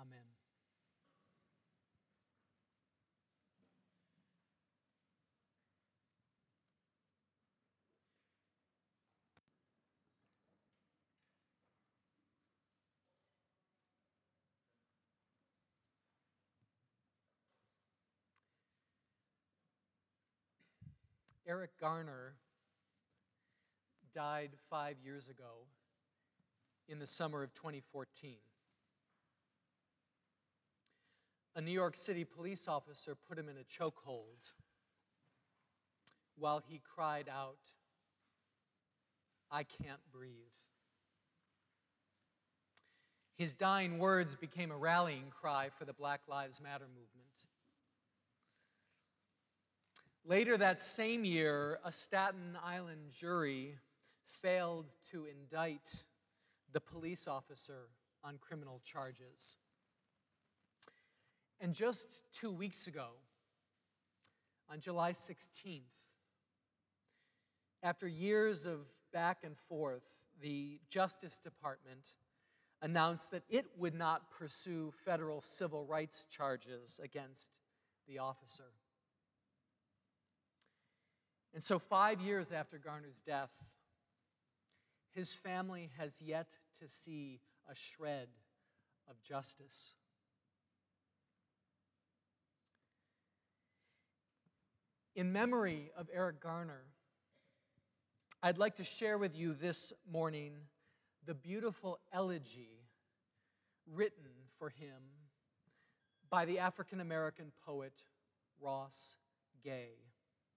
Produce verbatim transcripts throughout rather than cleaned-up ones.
Amen. Eric Garner died five years ago in the summer of twenty fourteen. A New York City police officer put him in a chokehold while he cried out, "I can't breathe." His dying words became a rallying cry for the Black Lives Matter movement. Later that same year, a Staten Island jury failed to indict the police officer on criminal charges. And just two weeks ago, on July sixteenth, after years of back and forth, the Justice Department announced that it would not pursue federal civil rights charges against the officer. And so five years after Garner's death, his family has yet to see a shred of justice. In memory of Eric Garner, I'd like to share with you this morning the beautiful elegy written for him by the African-American poet Ross Gay.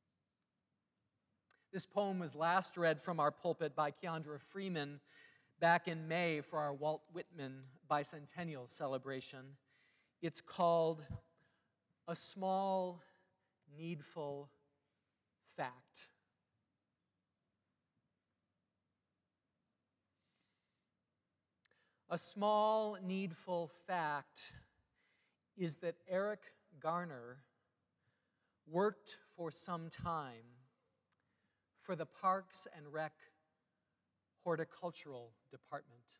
This poem was last read from our pulpit by Keandra Freeman back in May for our Walt Whitman bicentennial celebration. It's called A Small Needful Fact. A small needful fact is that Eric Garner worked for some time for the Parks and Rec Horticultural Department,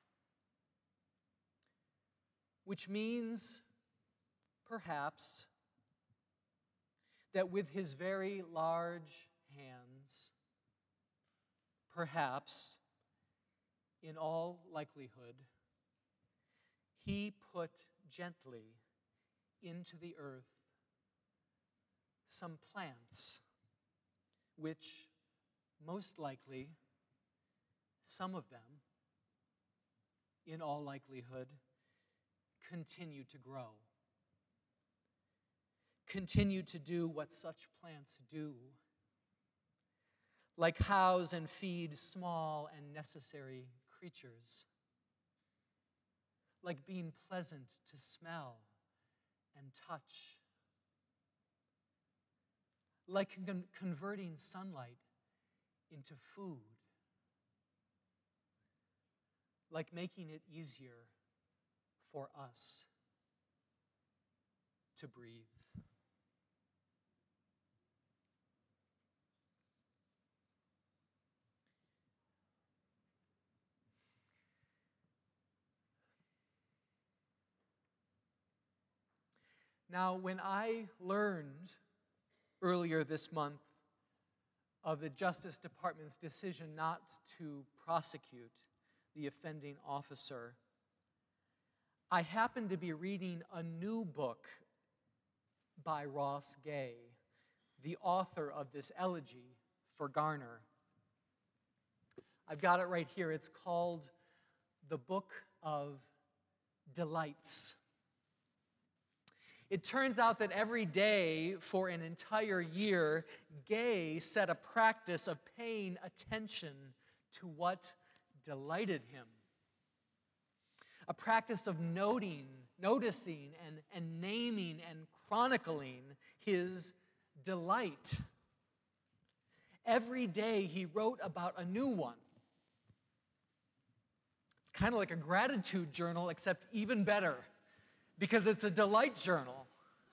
which means, perhaps, that with his very large hands, perhaps, in all likelihood, he put gently into the earth some plants which, most likely, some of them, in all likelihood, continue to grow. Continue to do what such plants do, like house and feed small and necessary creatures, like being pleasant to smell and touch, like con- converting sunlight into food, like making it easier for us to breathe. Now, when I learned earlier this month of the Justice Department's decision not to prosecute the offending officer, I happened to be reading a new book by Ross Gay, the author of this elegy for Garner. I've got it right here. It's called The Book of Delights. It turns out that every day for an entire year, Gay set a practice of paying attention to what delighted him. A practice of noting, noticing, and, and naming and chronicling his delight. Every day he wrote about a new one. It's kind of like a gratitude journal, except even better, because it's a delight journal.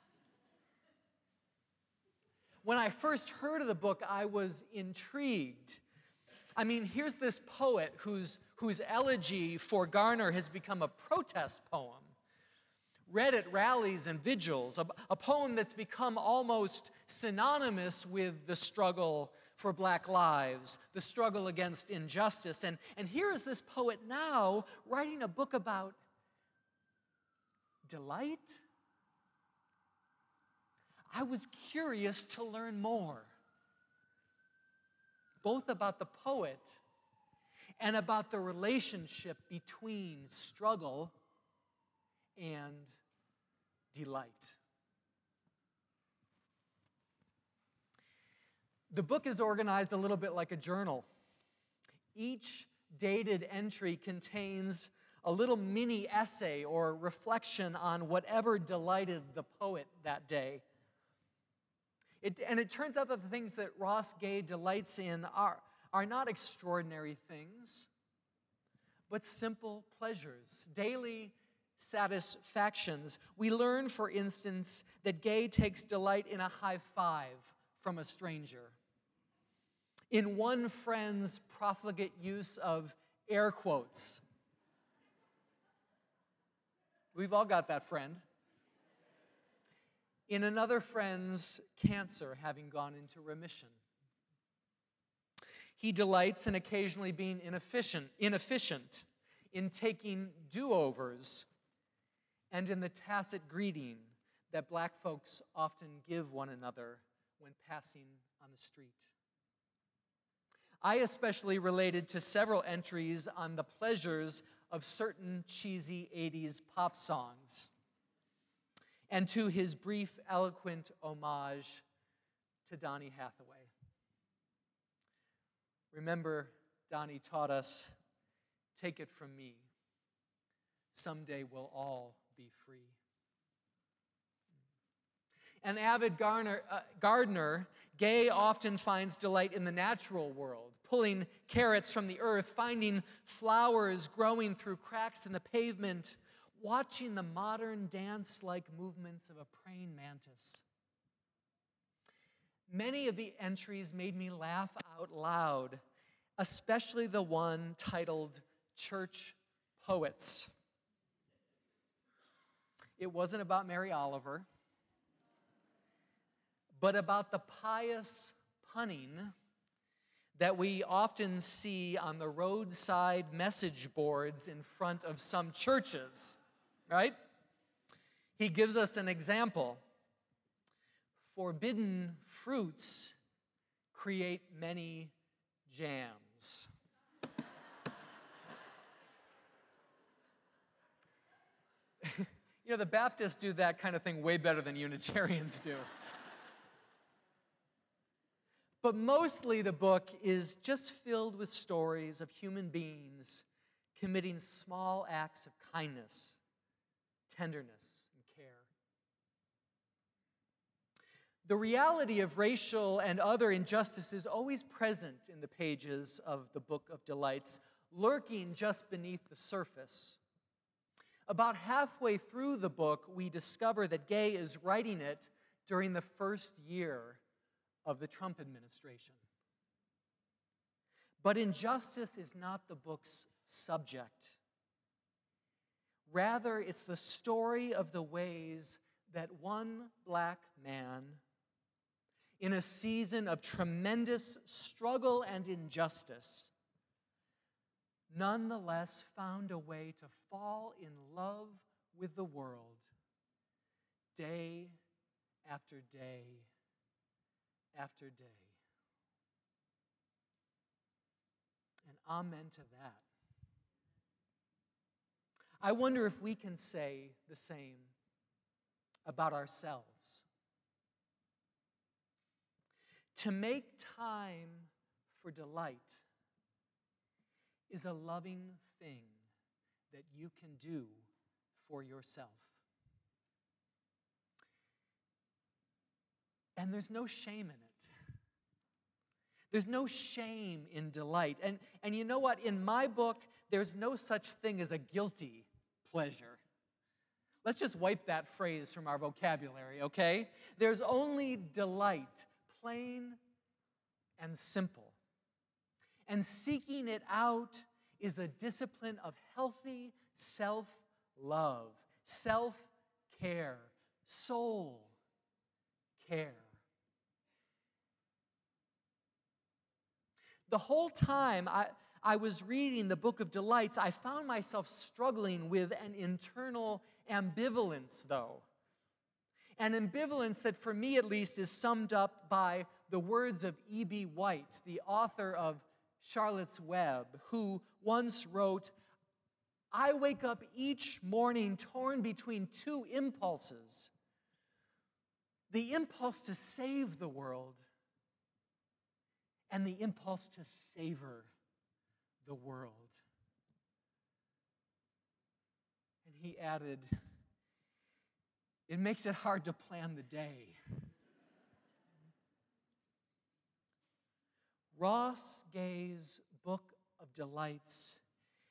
When I first heard of the book, I was intrigued. I mean, here's this poet whose, whose elegy for Garner has become a protest poem, read at rallies and vigils, a, a poem that's become almost synonymous with the struggle for black lives, the struggle against injustice. And, and here is this poet now writing a book about delight. I was curious to learn more, both about the poet and about the relationship between struggle and delight. The book is organized a little bit like a journal. Each dated entry contains a little mini essay or reflection on whatever delighted the poet that day. It, and it turns out that the things that Ross Gay delights in are, are not extraordinary things, but simple pleasures, daily satisfactions. We learn, for instance, that Gay takes delight in a high five from a stranger, in one friend's profligate use of air quotes. We've all got that friend. In another friend's cancer having gone into remission. He delights in occasionally being inefficient, inefficient in taking do-overs, and in the tacit greeting that black folks often give one another when passing on the street. I especially related to several entries on the pleasures of certain cheesy eighties pop songs, and to his brief, eloquent homage to Donny Hathaway. Remember, Donny taught us, take it from me, someday we'll all be free. An avid gardener, uh, gardener, Gay often finds delight in the natural world, pulling carrots from the earth, finding flowers growing through cracks in the pavement, watching the modern dance-like movements of a praying mantis. Many of the entries made me laugh out loud, especially the one titled Church Poets. It wasn't about Mary Oliver, but about the pious punning that we often see on the roadside message boards in front of some churches, right? He gives us an example. Forbidden fruits create many jams. You know, the Baptists do that kind of thing way better than Unitarians do. But mostly the book is just filled with stories of human beings committing small acts of kindness, tenderness, and care. The reality of racial and other injustice is always present in the pages of the Book of Delights, lurking just beneath the surface. About halfway through the book, we discover that Gay is writing it during the first year of the Trump administration. But injustice is not the book's subject. Rather, it's the story of the ways that one black man, in a season of tremendous struggle and injustice, nonetheless found a way to fall in love with the world day after day after day. And amen to that. I wonder if we can say the same about ourselves. To make time for delight is a loving thing that you can do for yourself. And there's no shame in it. There's no shame in delight. And, and you know what? In my book, there's no such thing as a guilty pleasure. Let's just wipe that phrase from our vocabulary, okay? There's only delight, plain and simple. And seeking it out is a discipline of healthy self-love, self-care. care, soul care. The whole time I, I was reading the Book of Delights, I found myself struggling with an internal ambivalence, though. An ambivalence that, for me at least, is summed up by the words of E B. White, the author of Charlotte's Web, who once wrote, "I wake up each morning torn between two impulses. The impulse to save the world and the impulse to savor the world." And he added, "It makes it hard to plan the day." Ross Gay's Book of Delights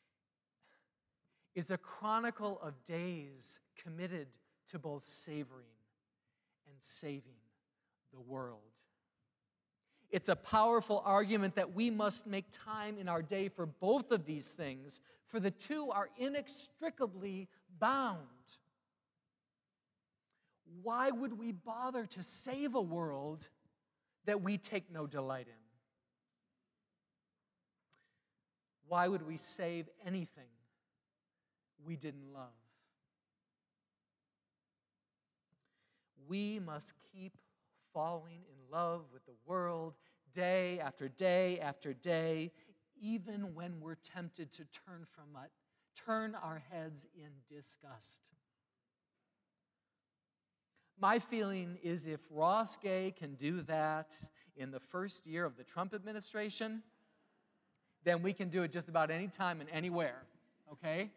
is a chronicle of days committed to both savoring and saving the world. It's a powerful argument that we must make time in our day for both of these things, for the two are inextricably bound. Why would we bother to save a world that we take no delight in? Why would we save anything we didn't love? We must keep falling in love with the world day after day after day, even when we're tempted to turn from it, turn our heads in disgust. My feeling is if Ross Gay can do that in the first year of the Trump administration, then we can do it just about any time and anywhere, okay?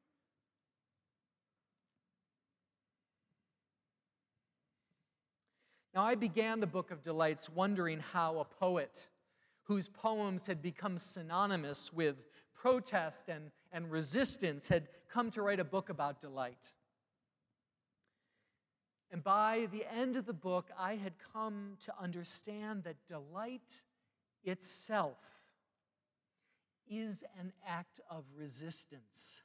Now, I began the Book of Delights wondering how a poet whose poems had become synonymous with protest and, and resistance had come to write a book about delight. And by the end of the book, I had come to understand that delight itself is an act of resistance.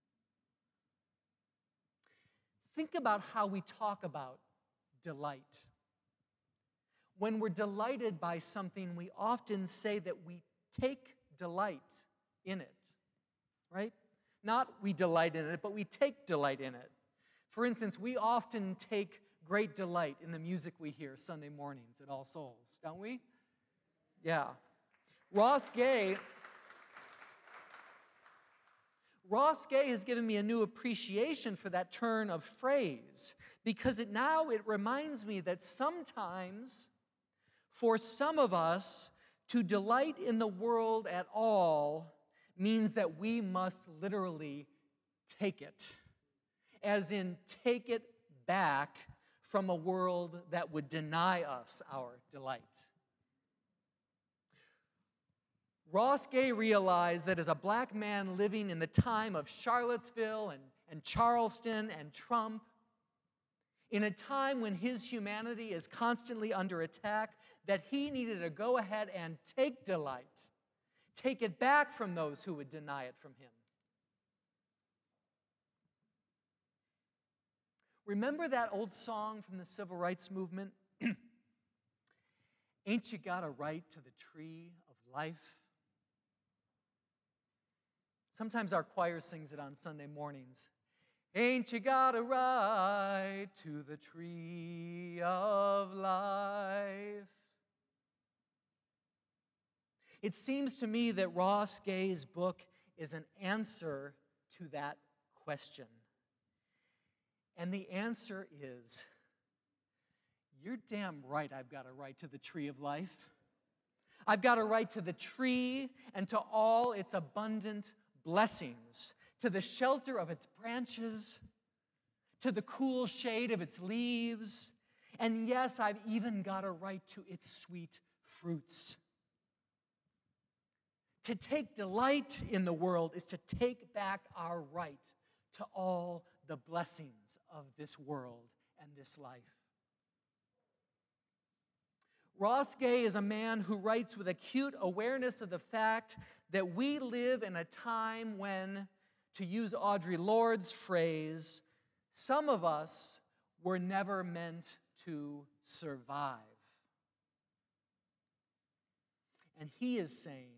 Think about how we talk about delight. When we're delighted by something, we often say that we take delight in it, right? Not we delight in it, but we take delight in it. For instance, we often take great delight in the music we hear Sunday mornings at All Souls, don't we? Yeah. Ross Gay... Ross Gay has given me a new appreciation for that turn of phrase, because it now it reminds me that sometimes, for some of us, to delight in the world at all means that we must literally take it, as in take it back from a world that would deny us our delight. Ross Gay realized that as a black man living in the time of Charlottesville and, and Charleston and Trump, in a time when his humanity is constantly under attack, that he needed to go ahead and take delight, take it back from those who would deny it from him. Remember that old song from the Civil Rights Movement? Ain't you got a right to the tree of life? Sometimes our choir sings it on Sunday mornings. Ain't you got a right to the tree of life? It seems to me that Ross Gay's book is an answer to that question. And the answer is, you're damn right I've got a right to the tree of life. I've got a right to the tree and to all its abundant blessings, to the shelter of its branches, to the cool shade of its leaves, and yes, I've even got a right to its sweet fruits. To take delight in the world is to take back our right to all the blessings of this world and this life. Ross Gay is a man who writes with acute awareness of the fact that we live in a time when, to use Audre Lorde's phrase, Some of us were never meant to survive. And he is saying,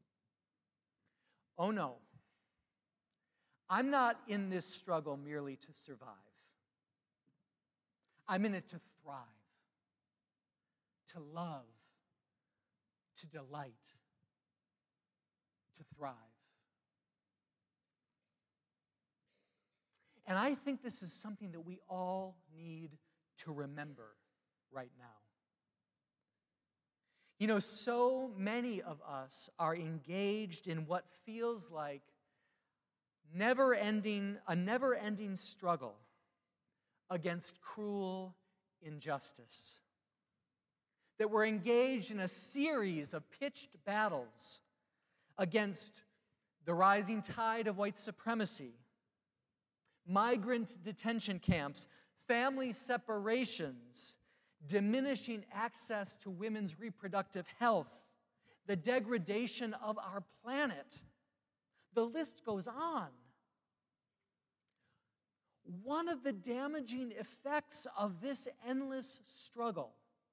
oh no, I'm not in this struggle merely to survive. I'm in it to thrive, to love, to delight, to thrive. And I think this is something that we all need to remember right now. You know, so many of us are engaged in what feels like never-ending, a never-ending struggle against cruel injustice. That we're engaged in a series of pitched battles against the rising tide of white supremacy, migrant detention camps, family separations, diminishing access to women's reproductive health, the degradation of our planet. The list goes on. One of the damaging effects of this endless struggle,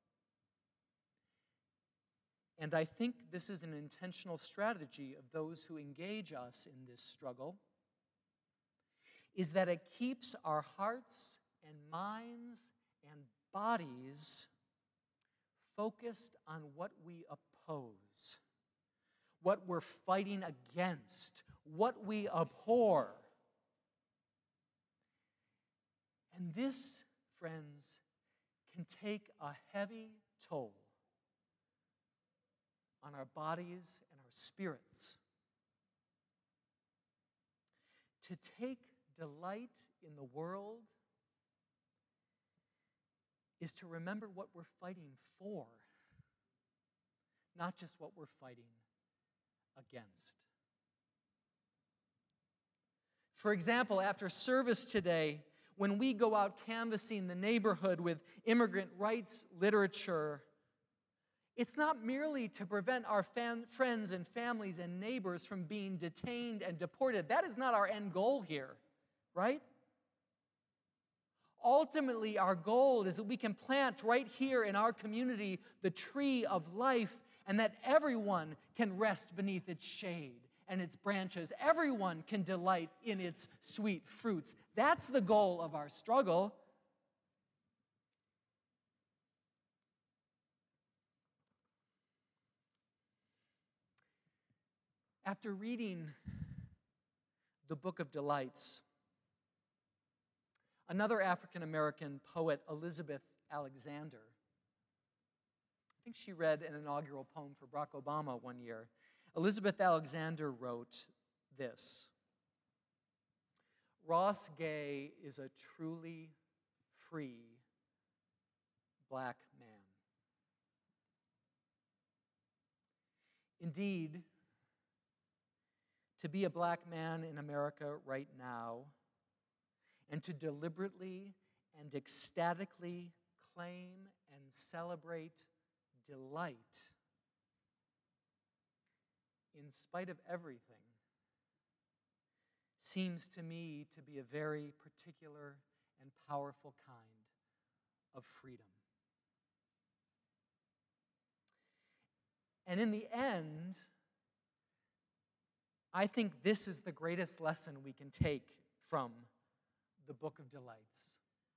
and I think this is an intentional strategy of those who engage us in this struggle, is that it keeps our hearts and minds and bodies focused on what we oppose, what we're fighting against, what we abhor. And this, friends, can take a heavy toll on our bodies and our spirits. To take delight in the world is to remember what we're fighting for, not just what we're fighting against. For example, after service today, when we go out canvassing the neighborhood with immigrant rights literature, it's not merely to prevent our fan, friends and families and neighbors from being detained and deported. That is not our end goal here, right? Ultimately, our goal is that we can plant right here in our community the tree of life, and that everyone can rest beneath its shade and its branches. Everyone can delight in its sweet fruits. That's the goal of our struggle. After reading the Book of Delights, another African-American poet, Elizabeth Alexander, I think she read an inaugural poem for Barack Obama one year. Elizabeth Alexander wrote this: Ross Gay is a truly free black man. Indeed, to be a black man in America right now and to deliberately and ecstatically claim and celebrate delight in spite of everything seems to me to be a very particular and powerful kind of freedom. And in the end, I think this is the greatest lesson we can take from the Book of Delights.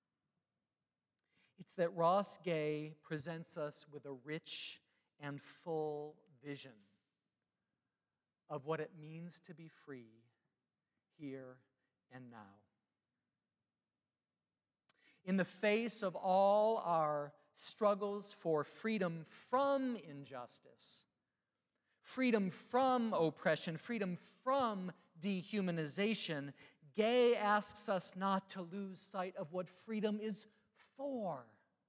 It's that Ross Gay presents us with a rich and full vision of what it means to be free here and now. In the face of all our struggles for freedom from injustice, freedom from oppression, freedom from dehumanization, Gay asks us not to lose sight of what freedom is for.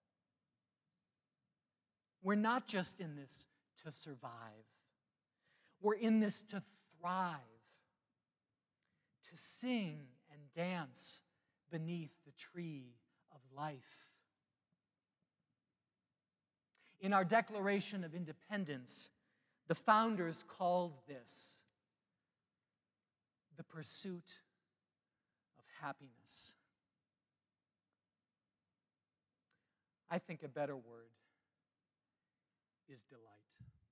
We're not just in this to survive. We're in this to thrive, to sing and dance beneath the tree of life. In our Declaration of Independence, the founders called this the pursuit of happiness. I think a better word is delight.